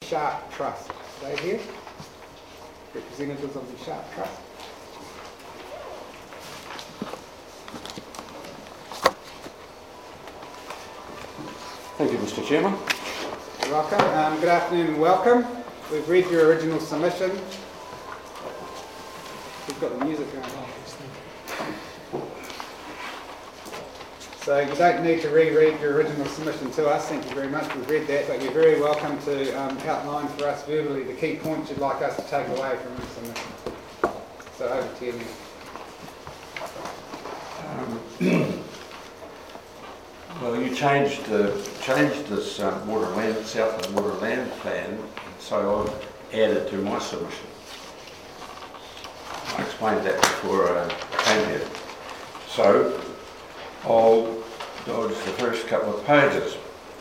Sharp Trust. Are they here? Representatives of the Sharp Trust. Thank you, Mr. Chairman. You're welcome. Good afternoon and welcome. We've read your original submission. We've got the music going on. So you don't need to reread your original submission to us. Thank you very much. We've read that, but you're very welcome to outline for us verbally the key points you'd like us to take away from this submission. So over to you. Well, you changed this Southland Water Land Plan, so I've added to my submission. I explained that before I came here. So I'll dodge the first couple of pages.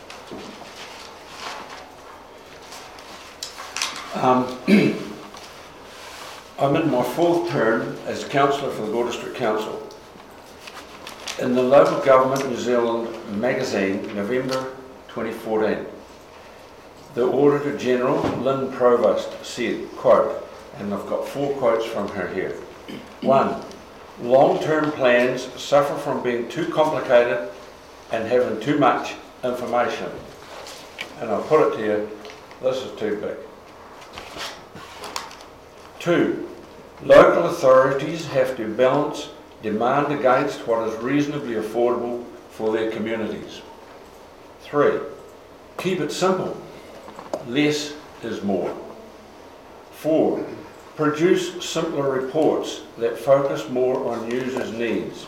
I'm in my fourth term as Councillor for the Gore District Council. In the Local Government New Zealand magazine, November 2014, the Auditor General, Lynn Provost, said, quote, and I've got 4 quotes from her here. 1, long-term plans suffer from being too complicated and having too much information. And I'll put it to you, this is too big. 2, local authorities have to balance demand against what is reasonably affordable for their communities. 3, keep it simple. Less is more. 4, produce simpler reports that focus more on users' needs.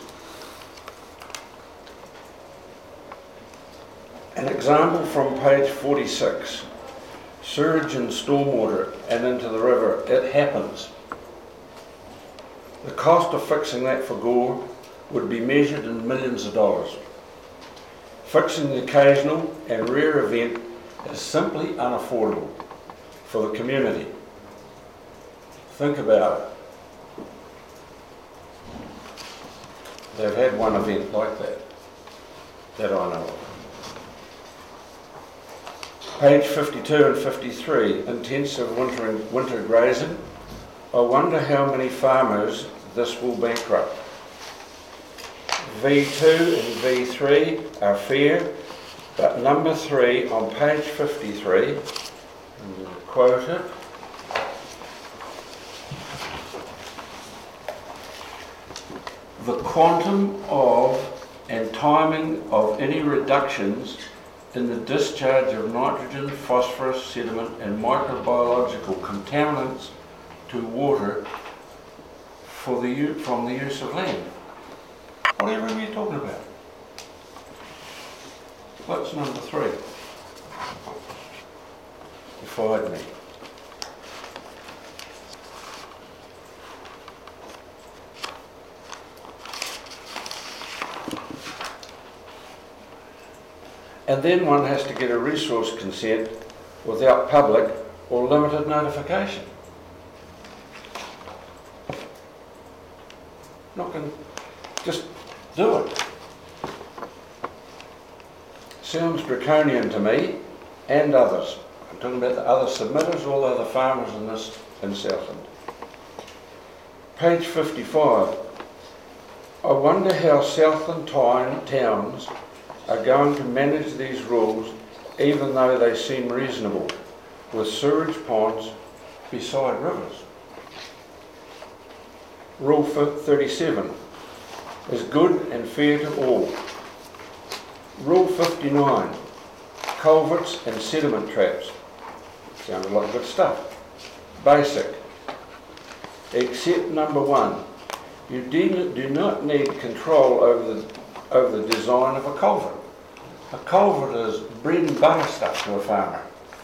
An example from page 46, sewage and stormwater and into the river, it happens. The cost of fixing that for Gore would be measured in millions of dollars. Fixing the occasional and rare event is simply unaffordable for the community. Think about it. They've had one event like that I know of. Page 52 and 53, intensive winter grazing. I wonder how many farmers this will bankrupt. V2 and V3 are fair, but number 3 on page 53, I'm going to quote it, the quantum of and timing of any reductions in the discharge of nitrogen, phosphorus, sediment and microbiological contaminants to water from the use of land. Whatever are you talking about? What's number 3? Defied me. And then one has to get a resource consent without public or limited notification. Not going to just do it. Sounds draconian to me and others. I'm talking about the other submitters, all the other farmers in Southland. Page 55. I wonder how Southland towns are going to manage these rules even though they seem reasonable, with sewage ponds beside rivers. Rule 37 is good and fair to all. Rule 59, culverts and sediment traps. Sounded like good stuff. Basic. Except number 1, you do not need control over the design of a culvert. A culvert is bread and butter stuff to a farmer.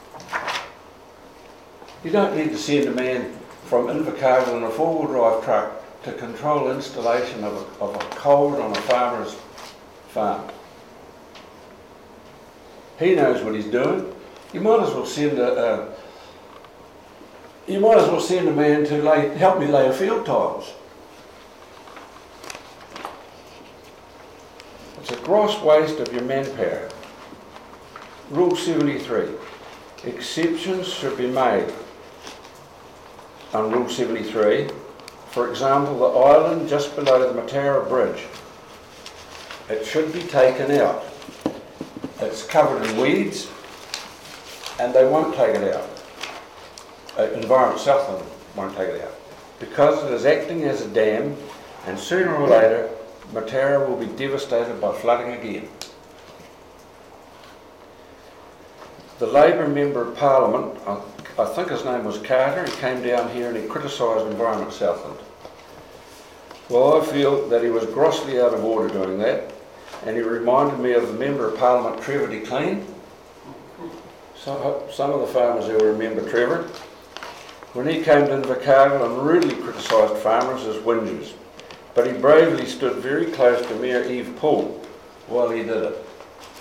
You don't need to send a man from Invercargill in a four-wheel drive truck to control installation of a culvert on a farmer's farm. He knows what he's doing. You might as well send a man to help me lay a field tiles. It's a gross waste of your manpower. Rule 73. Exceptions should be made on Rule 73. For example, the island just below the Matara Bridge. It should be taken out. It's covered in weeds and they won't take it out. Environment Southland won't take it out. Because it is acting as a dam, and sooner or later Matara will be devastated by flooding again. The Labour Member of Parliament, I think his name was Carter, he came down here and he criticised Environment Southland. Well, I feel that he was grossly out of order doing that, and he reminded me of the Member of Parliament Trevor DeClean. Some of the farmers there will remember Trevor. When he came to Invercargill and rudely criticised farmers as whingers, but he bravely stood very close to Mayor Eve Poole while he did it.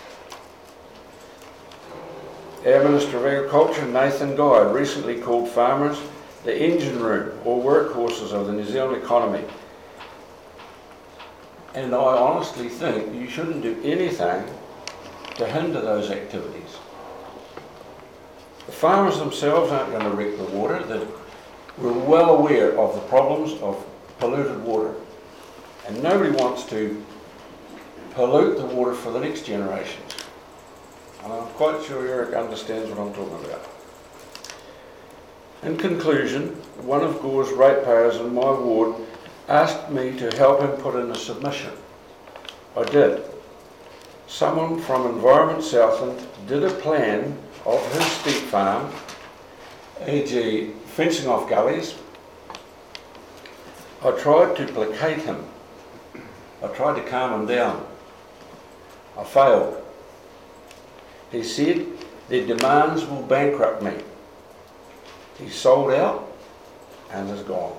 Our Minister of Agriculture, Nathan Guy, recently called farmers the engine room or workhorses of the New Zealand economy. And I honestly think you shouldn't do anything to hinder those activities. The farmers themselves aren't going to wreck the water. We're well aware of the problems of polluted water. And nobody wants to pollute the water for the next generations. And I'm quite sure Eric understands what I'm talking about. In conclusion, one of Gore's ratepayers in my ward asked me to help him put in a submission. I did. Someone from Environment Southland did a plan of his steep farm, e.g. fencing off gullies. I tried to placate him. I tried to calm him down. I failed. He said, their demands will bankrupt me. He sold out and is gone.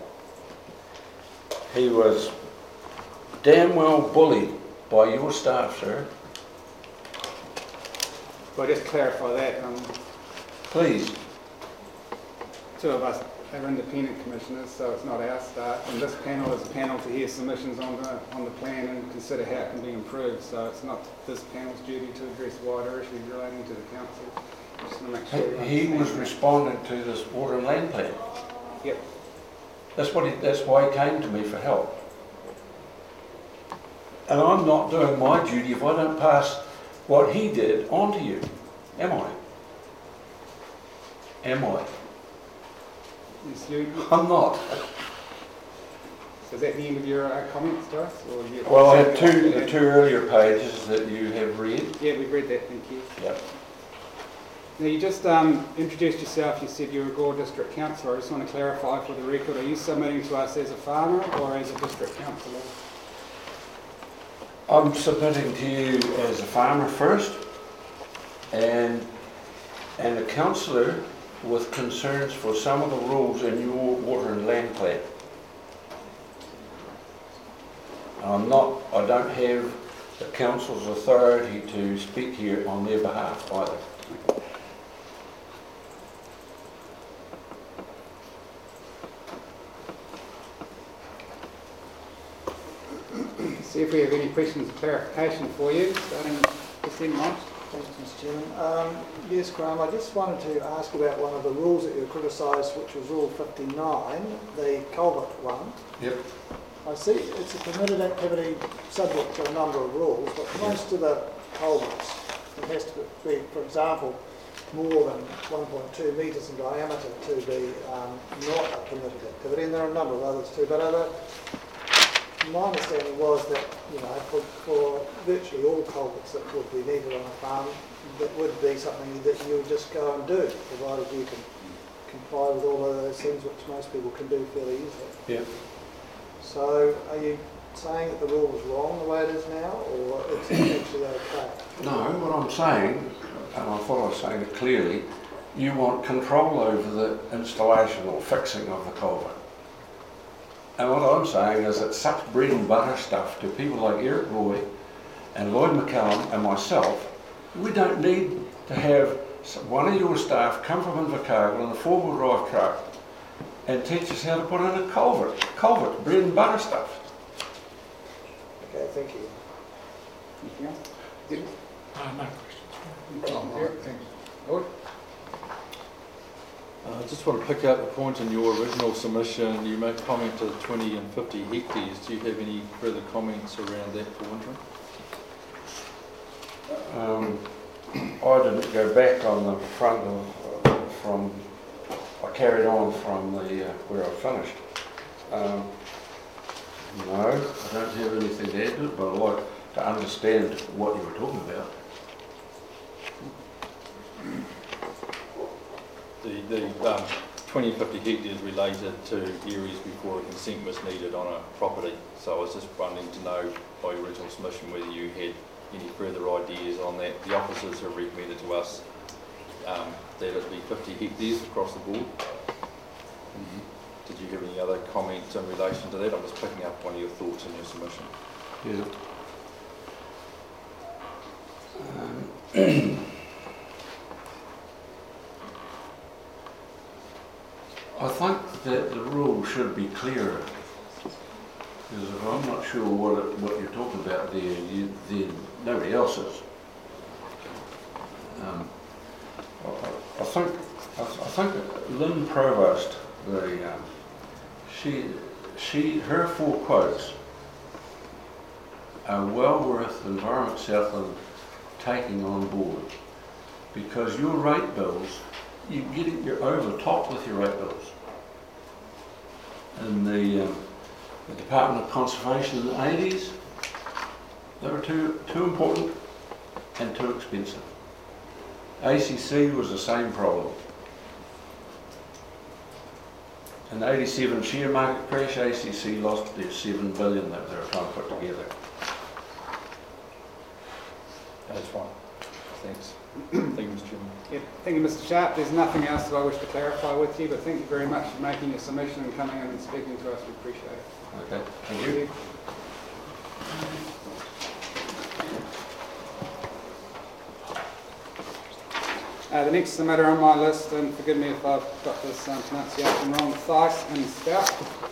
He was damn well bullied by your staff, sir. Well, just clarify that. Please. Two of us are independent commissioners, so it's not our staff. And this panel is a panel to hear submissions on the plan and consider how it can be improved. So it's not this panel's duty to address wider issues relating to the council. Just want to make sure He was responding to this water and land plan. Yep. That's why he came to me for help. And I'm not doing my duty if I don't pass what he did on to you. Am I? Am I? Yes, you. I'm not. So is that the end of your comments to us? Or Well, I had the two earlier pages that you have read. Yeah, we've read that, thank you. Yep. Now you just introduced yourself, you said you're a Gore District Councillor. I just want to clarify for the record, are you submitting to us as a farmer or as a District Councillor? I'm submitting to you as a farmer first and a councillor with concerns for some of the rules in your water and land plan. I don't have the council's authority to speak here on their behalf either. See if we have any questions of clarification for you, starting with March. Thanks, Mr. Chairman. Yes, Graham, I just wanted to ask about one of the rules that you criticised, which was Rule 59, the culvert one. Yep. I see it's a permitted activity subject to a number of rules, but most of the culverts, it has to be, for example, more than 1.2 metres in diameter to be not a permitted activity, and there are a number of others too, but my understanding was that, for virtually all culverts that would be needed on a farm, that would be something that you would just go and do, provided you can comply with all of those things which most people can do fairly easily. Yeah. So are you saying that the rule is wrong the way it is now, or it's actually okay? No, what I'm saying, and I thought I was saying it clearly, you want control over the installation or fixing of the culvert. And what I'm saying is that such bread and butter stuff to people like Eric Roy and Lloyd McCallum and myself, we don't need to have one of your staff come from Invercargill in a four-wheel drive truck and teach us how to put in a culvert, bread and butter stuff. Okay, thank you. Anything else? No questions. Eric, thanks. Lord? I just want to pick up a point in your original submission. You make comment to 20 and 50 hectares. Do you have any further comments around that for Wintram? I didn't go back on the front of, I carried on from the, where I finished. No, I don't have anything to add to it, but I'd like to understand what you were talking about. The 20 and 50 hectares related to areas before a consent was needed on a property. So I was just wanting to know by your original submission whether you had any further ideas on that. The officers have recommended to us that it be 50 hectares across the board. Did you have any other comments in relation to that? I'm just picking up one of your thoughts in your submission. Yeah. I think that the rule should be clearer, because if I'm not sure what you're talking about there, then nobody else is. I think Lynn Provost, her 4 quotes are well worth Environment Southland taking on board, because your rate bills, you're over the top with your rate bills. And the Department of Conservation in the 80s, they were too important and too expensive. ACC was the same problem. In the 87 share market crash, ACC lost their $7 billion that they were trying to put together. That's fine. Thanks. Thank you, Mr. Chairman. Yep. Thank you, Mr. Sharp. There's nothing else that I wish to clarify with you, but thank you very much for making your submission and coming in and speaking to us. We appreciate it. Okay, thank you. The next matter on my list, and forgive me if I've got this pronunciation wrong, Thice and Stout.